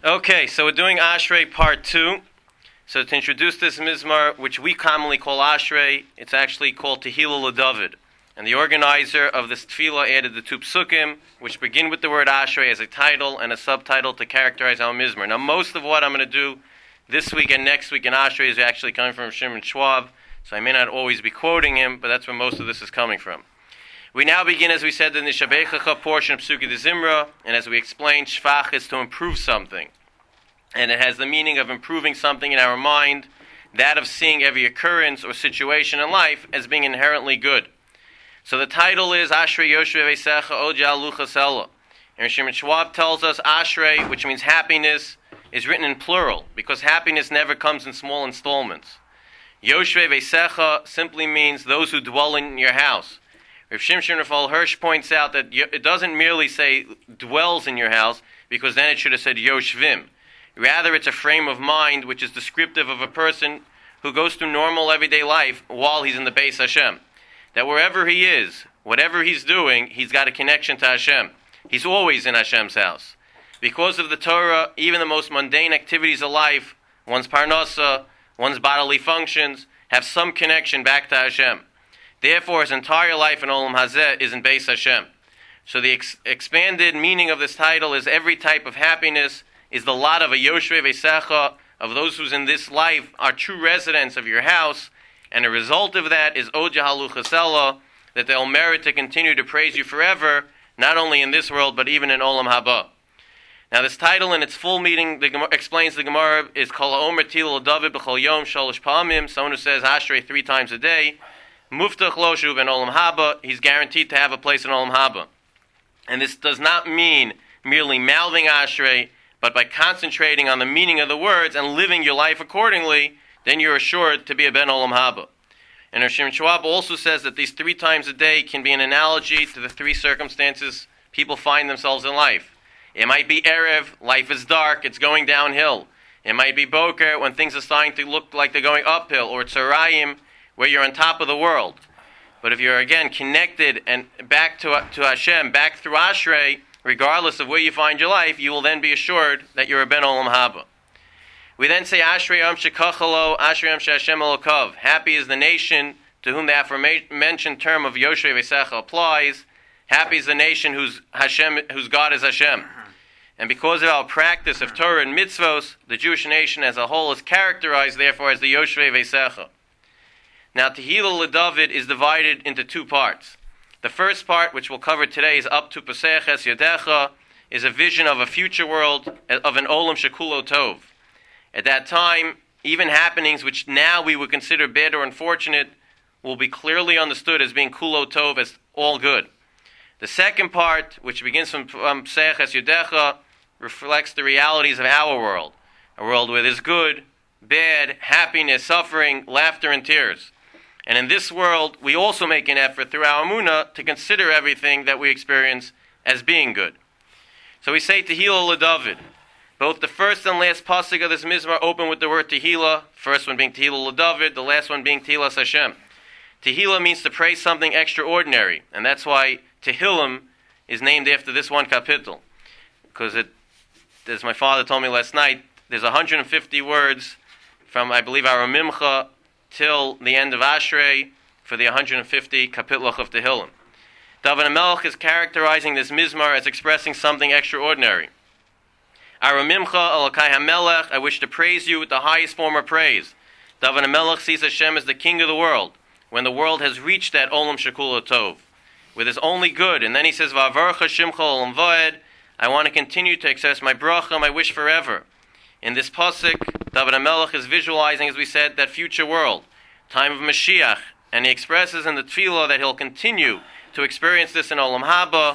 Okay, so we're doing Ashrei Part 2. So to introduce this Mizmar, which we commonly call Ashrei, it's actually called Tehillah LeDavid. And the organizer of this tefillah added the two psukim, which begin with the word Ashrei as a title and a subtitle to characterize our Mizmar. Now, most of what I'm going to do this week and next week in Ashrei is actually coming from Shimon Schwab, so I may not always be quoting him, but that's where most of this is coming from. We now begin, as we said, in the Shabechacha portion of Psuki de Zimra, and as we explained, Shvach is to improve something. And it has the meaning of improving something in our mind, that of seeing every occurrence or situation in life as being inherently good. So the title is Ashrei Yoshvei Veisecha Oja Luchas Ella. And Shimon Schwab tells us Ashrei, which means happiness, is written in plural, because happiness never comes in small installments. Yoshvei Veisecha simply means those who dwell in your house. Rav Shimshon Raphael Hirsch points out that it doesn't merely say dwells in your house, because then it should have said Yoshvim. Rather, it's a frame of mind which is descriptive of a person who goes through normal everyday life while he's in the Beis Hashem. That wherever he is, whatever he's doing, he's got a connection to Hashem. He's always in Hashem's house. Because of the Torah, even the most mundane activities of life, one's parnasa, one's bodily functions, have some connection back to Hashem. Therefore, his entire life in Olam Hazeh is in Beis Hashem. So the expanded meaning of this title is every type of happiness is the lot of a Yoshvei Veisecha, of those who's in this life are true residents of your house, and a result of that is Oja Haluchas Ella, that they'll merit to continue to praise you forever, not only in this world, but even in Olam Haba. Now this title in its full meaning explains the Gemara is Kol Omer Tehillah LeDavid B'chol Yom Shalosh Pa'amim, someone who says Ashrei 3 times a day, Muftach Lo Shuv in Olam Haba, he's guaranteed to have a place in Olam Haba. And this does not mean merely mouthing Ashrei, but by concentrating on the meaning of the words and living your life accordingly, then you're assured to be a Ben Olam Haba. And Rav Shimon Schwab also says that these 3 times a day can be an analogy to the 3 circumstances people find themselves in life. It might be Erev, life is dark, it's going downhill. It might be Boker, when things are starting to look like they're going uphill, or Tzarayim, where you're on top of the world. But if you're again connected and back to Hashem, back through Ashrei, regardless of where you find your life, you will then be assured that you're a Ben Olam Haba. We then say Ashrei Yam Shekachalo, Ashrei Yam She'Hashem Elokav. Happy is the nation to whom the aforementioned term of Yoshvei Veisecha applies. Happy is the nation whose God is Hashem. And because of our practice of Torah and mitzvos, the Jewish nation as a whole is characterized therefore as the Yoshvei Veisecha. Now, Tehillah LeDavid is divided into 2 parts. The first part, which we'll cover today, is up to Peseches Yodecha, is a vision of a future world, of an Olam Shekulo Tov. At that time, even happenings which now we would consider bad or unfortunate will be clearly understood as being Kulo Tov, as all good. The second part, which begins from Peseches Yodecha, reflects the realities of our world. A world where there's good, bad, happiness, suffering, laughter, and tears. And in this world, we also make an effort through our Emunah to consider everything that we experience as being good. So we say Tehillah LeDavid. Both the first and last pasuk of this Mizmar open with the word Tehillah, first one being Tehillah LeDavid, the last one being Tehillah Hashem. Tehillah means to praise something extraordinary, and that's why Tehillim is named after this one kapitel. Because as my father told me last night, there's 150 words from, I believe, our Mimcha till the end of Ashrei for the 150 kapitlach of Tehillim. David HaMelech is characterizing this Mizmar as expressing something extraordinary. Our Mimcha, Elokai HaMelech, I wish to praise you with the highest form of praise. David HaMelech sees Hashem as the king of the world, when the world has reached that Olam Shekulo Tov, with his only good. And then he says, Va'avarcha Shimcha Olam Va'ed, I want to continue to express my bracha, my wish forever. In this pasuk, David HaMelech is visualizing, as we said, that future world, time of Mashiach, and he expresses in the tefillah that he'll continue to experience this in Olam Haba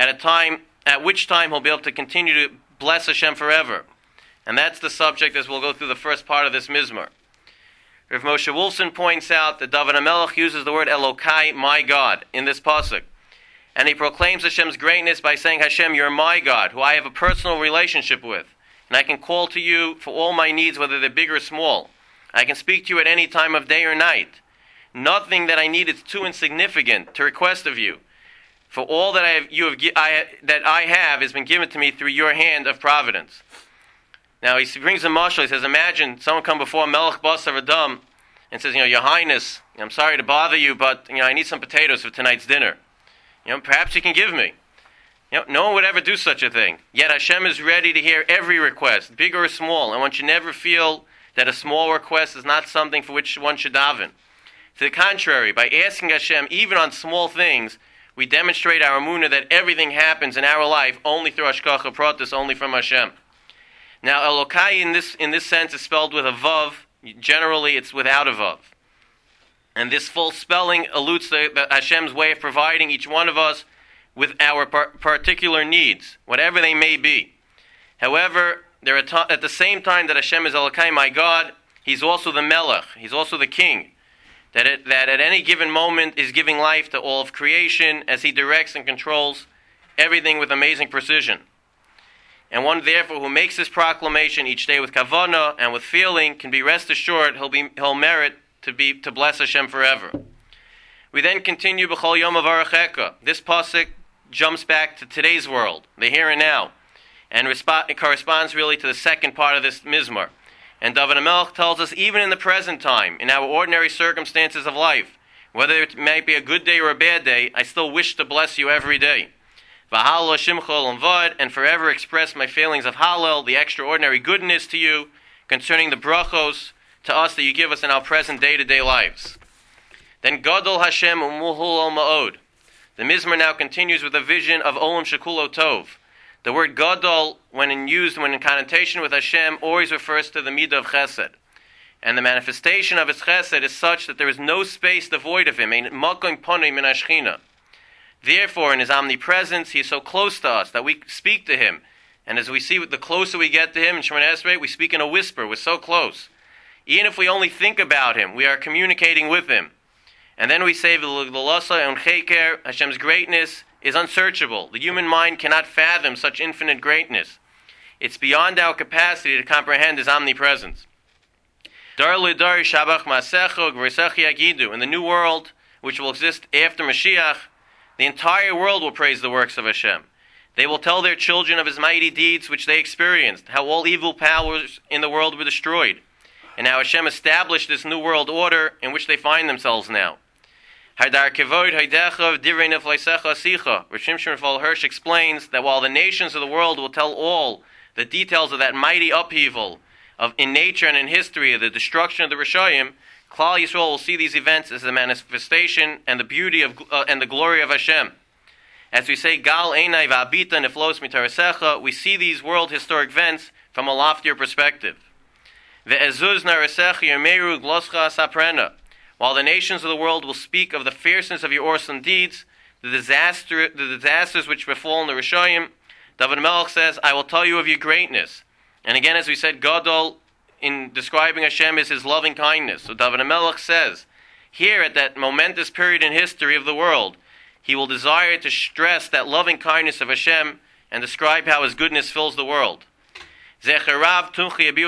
at which time he'll be able to continue to bless Hashem forever. And that's the subject as we'll go through the first part of this Mizmar. Rav Moshe Wolfson points out that David HaMelech uses the word Elokai, my God, in this pasuk. And he proclaims Hashem's greatness by saying, Hashem, you're my God, who I have a personal relationship with. And I can call to you for all my needs, whether they're big or small. I can speak to you at any time of day or night. Nothing that I need is too insignificant to request of you. For all that I have has been given to me through your hand of providence. Now he brings a mashal. He says, imagine someone come before Melech Basar Adam and says, Your Highness, I'm sorry to bother you, but I need some potatoes for tonight's dinner. Perhaps you can give me. No one would ever do such a thing. Yet Hashem is ready to hear every request, big or small, and one should never feel that a small request is not something for which one should daven. To the contrary, by asking Hashem, even on small things, we demonstrate our emunah that everything happens in our life only through Hashgacha Pratis, only from Hashem. Now, Elokai in this sense is spelled with a vav. Generally, it's without a vav. And this full spelling alludes to Hashem's way of providing each one of us with our particular needs, whatever they may be. However, at the same time that Hashem is Elokai, my God, He's also the Melech, He's also the King, that at any given moment is giving life to all of creation as He directs and controls everything with amazing precision. And one, therefore, who makes this proclamation each day with kavanah and with feeling can be rest assured he'll merit to bless Hashem forever. We then continue b'chol yom avaracheka. This pasuk jumps back to today's world, the here and now, and it corresponds really to the second part of this mizmar. And David HaMelech tells us, even in the present time, in our ordinary circumstances of life, whether it may be a good day or a bad day, I still wish to bless you every day. And forever express my feelings of Hallel, the extraordinary goodness to you, concerning the brachos to us that you give us in our present day-to-day lives. Then Gadol Hashem Umuhul Ma'od. The Mizmar now continues with a vision of Olam Shekulo Tov. The word Gadol, when used in connotation with Hashem, always refers to the Midah of Chesed. And the manifestation of His Chesed is such that there is no space devoid of Him. Ein Makom Ponei Min HaShechina. Therefore, in His omnipresence, He is so close to us that we speak to Him. And as we see, the closer we get to Him in Shemoneh Esrei, we speak in a whisper. We're so close. Even if we only think about Him, we are communicating with Him. And then we say, Hashem's greatness is unsearchable. The human mind cannot fathom such infinite greatness. It's beyond our capacity to comprehend His omnipresence. In the new world, which will exist after Mashiach, the entire world will praise the works of Hashem. They will tell their children of His mighty deeds which they experienced, how all evil powers in the world were destroyed, and how Hashem established this new world order in which they find themselves now. Rav Shimshon Raphael Hirsch explains that while the nations of the world will tell all the details of that mighty upheaval in nature and in history of the destruction of the Rishayim, Klal Yisrael will see these events as a manifestation and the beauty of and the glory of Hashem. As we say, Gal Einai Va'abita Niflos Mitarasecha, we see these world historic events from a loftier perspective. Ve'ezuz Narasecha Yermeru Gloscha Saprena. While the nations of the world will speak of the fierceness of your awesome deeds, the disasters which befall in the Rishayim, David HaMelech says, I will tell you of your greatness. And again, as we said, Gadol, in describing Hashem, is His loving kindness. So David HaMelech says, here at that momentous period in history of the world, he will desire to stress that loving kindness of Hashem and describe how His goodness fills the world. After David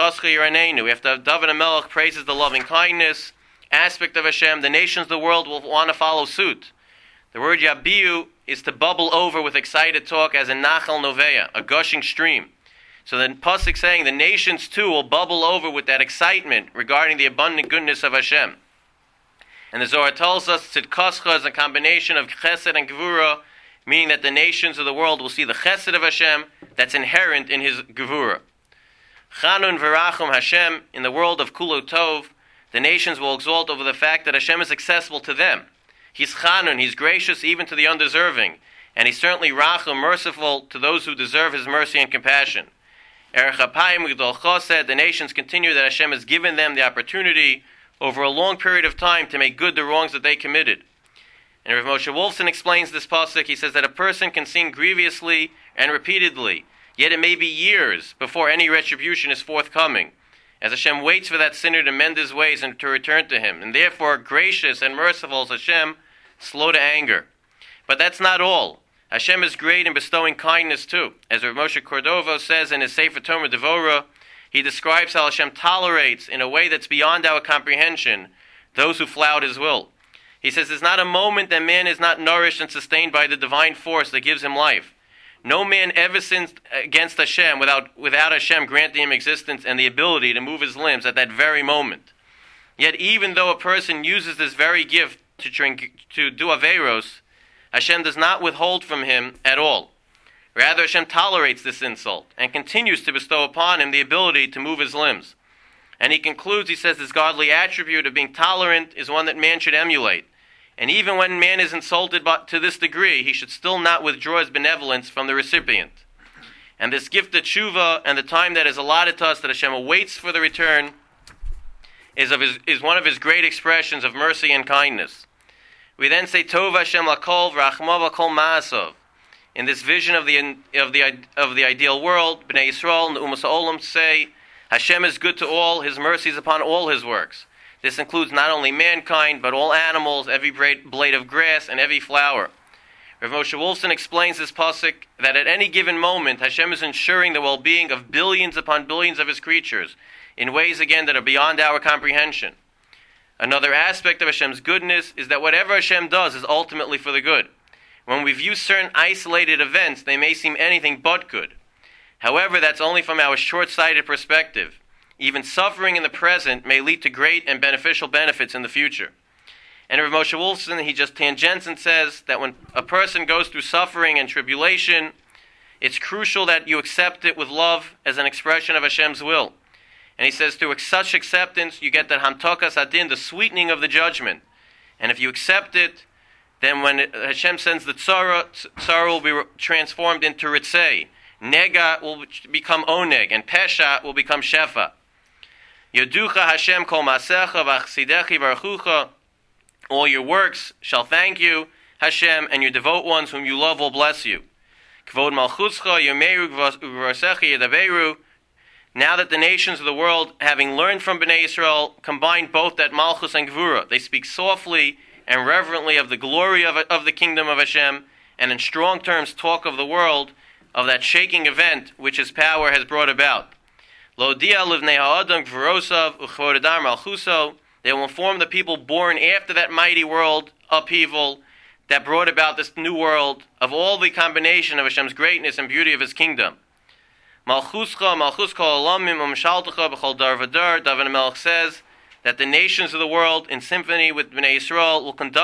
HaMelech praises the loving kindness aspect of Hashem, the nations of the world will want to follow suit. The word Yabiu is to bubble over with excited talk as in Nachal Novea, a gushing stream. So the pasuk saying the nations too will bubble over with that excitement regarding the abundant goodness of Hashem. And the Zohar tells us Tzidkascha is a combination of Chesed and Gevura, meaning that the nations of the world will see the Chesed of Hashem that's inherent in His Gevura. Chanun V'rachum Hashem, in the world of Kulo Tov, the nations will exalt over the fact that Hashem is accessible to them. He's Chanun, He's gracious even to the undeserving, and He's certainly Rachum, merciful to those who deserve His mercy and compassion. Erech HaPayim G'dol Chosed, the nations continue that Hashem has given them the opportunity over a long period of time to make good the wrongs that they committed. And Rav Moshe Wolfson explains this pasuk. He says that a person can sin grievously and repeatedly, yet it may be years before any retribution is forthcoming, as Hashem waits for that sinner to mend his ways and to return to Him. And therefore, gracious and merciful is Hashem, slow to anger. But that's not all. Hashem is great in bestowing kindness too. As Rav Moshe Cordova says in his Sefer Tomer Devora, he describes how Hashem tolerates, in a way that's beyond our comprehension, those who flout His will. He says there's not a moment that man is not nourished and sustained by the divine force that gives him life. No man ever sinned against Hashem without Hashem granting him existence and the ability to move his limbs at that very moment. Yet even though a person uses this very gift to do Averos, Hashem does not withhold from him at all. Rather, Hashem tolerates this insult and continues to bestow upon him the ability to move his limbs. And he concludes, he says, this godly attribute of being tolerant is one that man should emulate. And even when man is insulted to this degree, he should still not withdraw his benevolence from the recipient. And this gift of tshuva and the time that is allotted to us that Hashem awaits for the return is one of his great expressions of mercy and kindness. We then say, Tov Hashem lakol v'rachmav lakol ma'asov. In this vision of the ideal world, Bnei Yisrael and the Umas Ha'olam say, Hashem is good to all, His mercies upon all His works. This includes not only mankind, but all animals, every blade of grass, and every flower. Rav Moshe Wolfson explains this pasuk that at any given moment, Hashem is ensuring the well-being of billions upon billions of His creatures, in ways, again, that are beyond our comprehension. Another aspect of Hashem's goodness is that whatever Hashem does is ultimately for the good. When we view certain isolated events, they may seem anything but good. However, that's only from our short-sighted perspective. Even suffering in the present may lead to great and beneficial benefits in the future. And Rav Moshe Wolfson, he just tangents and says that when a person goes through suffering and tribulation, it's crucial that you accept it with love as an expression of Hashem's will. And he says through such acceptance, you get that hamtokas adin, the sweetening of the judgment. And if you accept it, then when Hashem sends the tzara will be transformed into ritzei. Nega will become oneg, and pesha will become shefa. Yoducha Hashem kol masecha v'achsidechi v'archucha. All your works shall thank you, Hashem, and your devout ones whom you love will bless you. Kvod malchuscha yomeru v'vasechi yedaberu. Now that the nations of the world, having learned from Bnei Yisrael, combine both that malchus and gvura, they speak softly and reverently of the glory of the kingdom of Hashem, and in strong terms talk of the world, of that shaking event which His power has brought about. Lodia livnei ha'adam gvurosav uchvodadar malchuso. They will inform the people born after that mighty world upheaval that brought about this new world of all the combination of Hashem's greatness and beauty of His kingdom. Malchuscha, malchus kol olamim umshaltecha b'chol dar v'dar. David HaMelech says that the nations of the world, in symphony with Bnei Yisrael,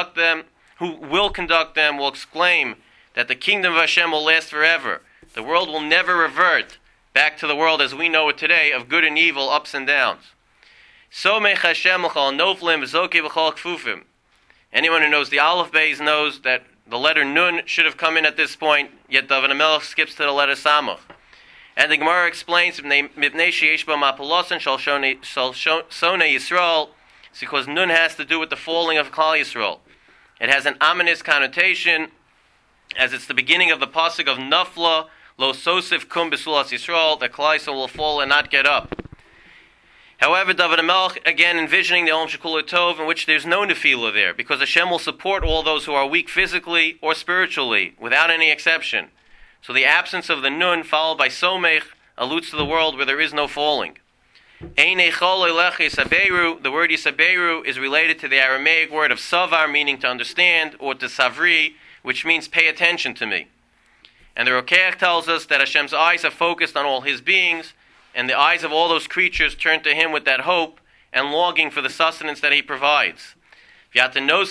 will exclaim that the kingdom of Hashem will last forever. The world will never revert back to the world as we know it today, of good and evil, ups and downs. Somech Hashem l'chol noflim v'zoki v'chol kfufim. Anyone who knows the Aleph Beis knows that the letter Nun should have come in at this point, yet David HaMelech skips to the letter Samach. And the Gemara explains, Mipnei sheyesh bo mapalosan shal sone Yisrael. It's because Nun has to do with the falling of Klal Yisrael. It has an ominous connotation, as it's the beginning of the pasuk of Nafla, Lo Sosif Kum Besulas Yisrael, that Klal Yisrael will fall and not get up. However, David HaMelech, again envisioning the Olam Shekula Tov, in which there's no Nefila there, because Hashem will support all those who are weak physically or spiritually, without any exception. So the absence of the Nun, followed by Somech, alludes to the world where there is no falling. The word Yisaberu is related to the Aramaic word of Savar, meaning to understand, or to Savri, which means pay attention to me. And the Rokeach tells us that Hashem's eyes are focused on all His beings, and the eyes of all those creatures turn to Him with that hope and longing for the sustenance that He provides. There's no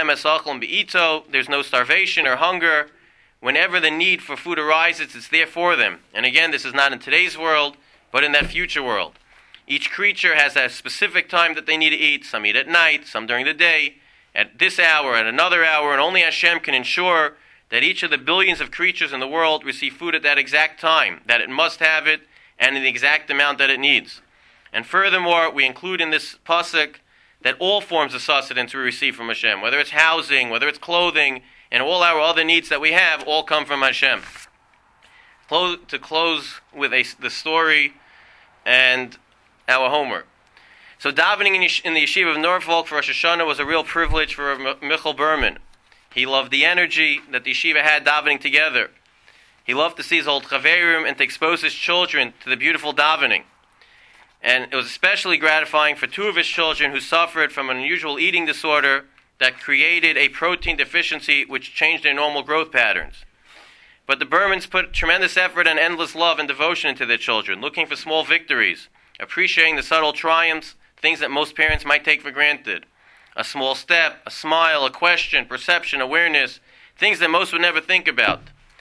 starvation or hunger. Whenever the need for food arises, it's there for them. And again, this is not in today's world, but in that future world. Each creature has a specific time that they need to eat. Some eat at night, some during the day, at this hour, at another hour, and only Hashem can ensure that each of the billions of creatures in the world receive food at that exact time, that it must have it, and in the exact amount that it needs. And furthermore, we include in this pasuk that all forms of sustenance we receive from Hashem, whether it's housing, whether it's clothing, and all our other needs that we have, all come from Hashem. To close with the story and our homework. So davening in the yeshiva of Norfolk for Rosh Hashanah was a real privilege for Michael Berman. He loved the energy that the yeshiva had davening together. He loved to see his old chaverim and to expose his children to the beautiful davening. And it was especially gratifying for two of his children who suffered from an unusual eating disorder that created a protein deficiency which changed their normal growth patterns. But the Bermans put tremendous effort and endless love and devotion into their children, looking for small victories, appreciating the subtle triumphs, things that most parents might take for granted. A small step, a smile, a question, perception, awareness, things that most would never think about.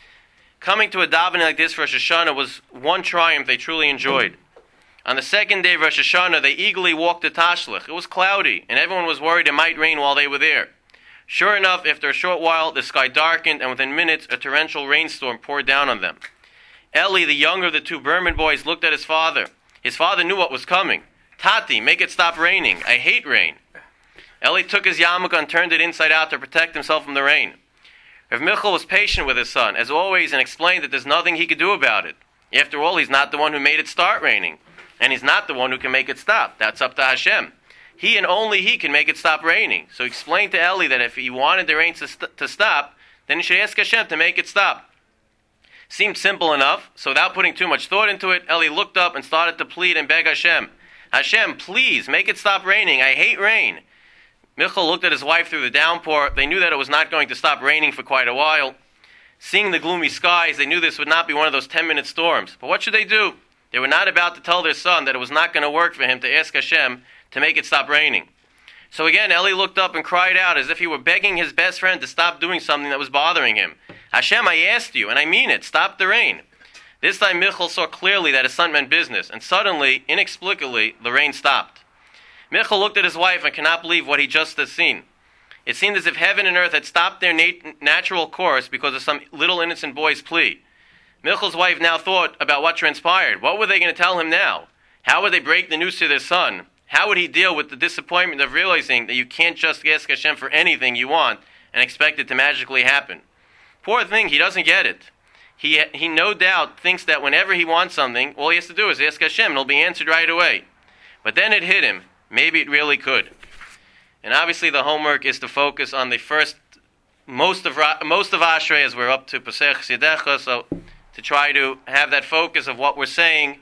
Coming to a davening like this for Rosh Hashanah was one triumph they truly enjoyed. On the second day of Rosh Hashanah, they eagerly walked to Tashlich. It was cloudy, and everyone was worried it might rain while they were there. Sure enough, after a short while, the sky darkened, and within minutes, a torrential rainstorm poured down on them. Eli, the younger of the two Berman boys, looked at his father. His father knew what was coming. Tati, make it stop raining. I hate rain. Eli took his yarmulke and turned it inside out to protect himself from the rain. Rav Michal was patient with his son, as always, and explained that there's nothing he could do about it. After all, he's not the one who made it start raining, and he's not the one who can make it stop. That's up to Hashem. He and only he can make it stop raining. So he explained to Eli that if he wanted the rain to stop, then he should ask Hashem to make it stop. Seemed simple enough, so without putting too much thought into it, Eli looked up and started to plead and beg Hashem. Hashem, please, make it stop raining. I hate rain. Michal looked at his wife through the downpour. They knew that it was not going to stop raining for quite a while. Seeing the gloomy skies, they knew this would not be one of those 10-minute storms. But what should they do? They were not about to tell their son that it was not going to work for him to ask Hashem to make it stop raining. So again, Eli looked up and cried out as if he were begging his best friend to stop doing something that was bothering him. Hashem, I asked you, and I mean it, stop the rain. This time Michal saw clearly that his son meant business, and suddenly, inexplicably, the rain stopped. Michal looked at his wife and could not believe what he just had seen. It seemed as if heaven and earth had stopped their natural course because of some little innocent boy's plea. Michal's wife now thought about what transpired. What were they going to tell him now? How would they break the news to their son? How would he deal with the disappointment of realizing that you can't just ask Hashem for anything you want and expect it to magically happen? Poor thing, he doesn't get it. He no doubt thinks that whenever he wants something, all he has to do is ask Hashem and it'll be answered right away. But then it hit him. Maybe it really could. And obviously the homework is to focus on the first, most of Ashrei as we're up to Pesach Sidecha, so to try to have that focus of what we're saying,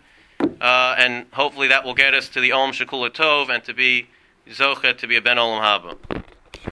and hopefully that will get us to the Olam Shekula Tov and to be Zocha, to be a Ben Olam Haba.